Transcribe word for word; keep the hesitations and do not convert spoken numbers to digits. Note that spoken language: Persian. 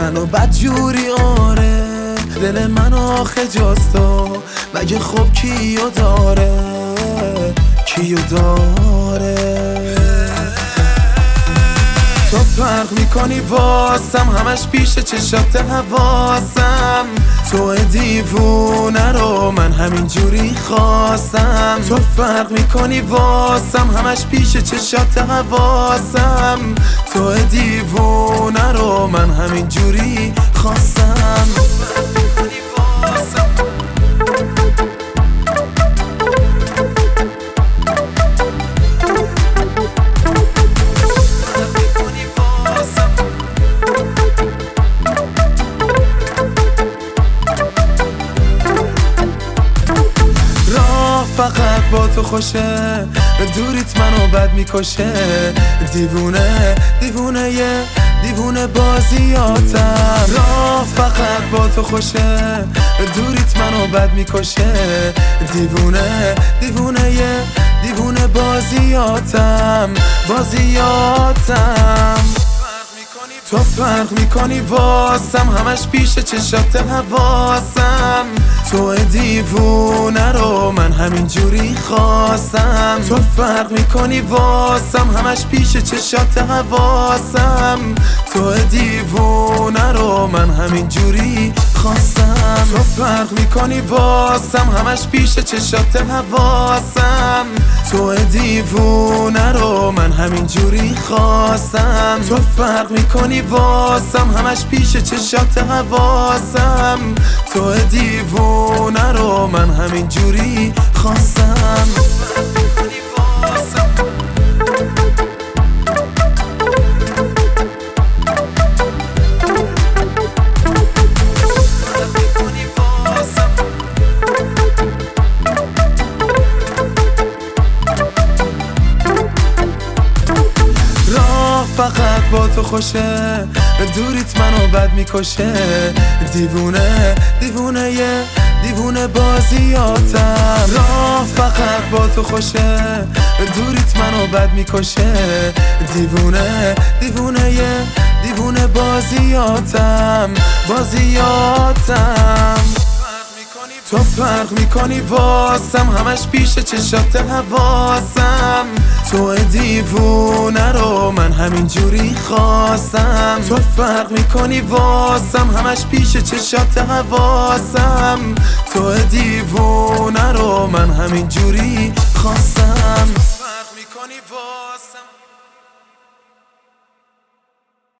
منو بدجوری آره، دل منو آخه جاستو مگه خب کیو داره، کیو داره. تو فرق میکنی واسم، همش پیش چشات حواسم، تو دیوونه رو من همین جوری خواستم. تو فرق میکنی واسم، همش پیش چشات حواسم، تو دیوونه رو من همین جوری خواستم. فقط با تو خوشه، دوریت منو بد میکشه، دیوونه دیوونه یه دیوونه بازیاتم. راه فقط با تو خوشه، دوریت منو بد میکشه، دیوونه دیوونه یه دیوونه بازیاتم بازیاتم. تو فرق میکنی واسم، همش پیش چشات حواسم، تو دیوونه رو من همین جوری خواستم. تو فرق میکنی واسم، همش پیش چشات حواسم، تو دیوونه رو من همین جوری خواستم. تو فرق میکنی واسم، همش پیش چشات حواسم، تو دیوونه رو من همین جوری خواستم. تو فرق میکنی واسم، همش پیش چشات حواسم، تو دیوونه رو من همین جوری خواستم. فقط با تو خوشه، دوریت منو بد میکشه، دیوونه دیوونه یه دیوونه بازیاتم. راه فقط با تو خوشه، دوریت منو بد میکشه، دیوونه دیوونه یه دیوونه بازیاتم بازیاتم. تو فرق میکنی واسم، همش پیش چشات حواسم، تو دیوونه رو من همین جوری خواستم. تو فرق میکنی واسم، همش پیش چشات حواسم، تو دیوونه رو من همین جوری خواستم.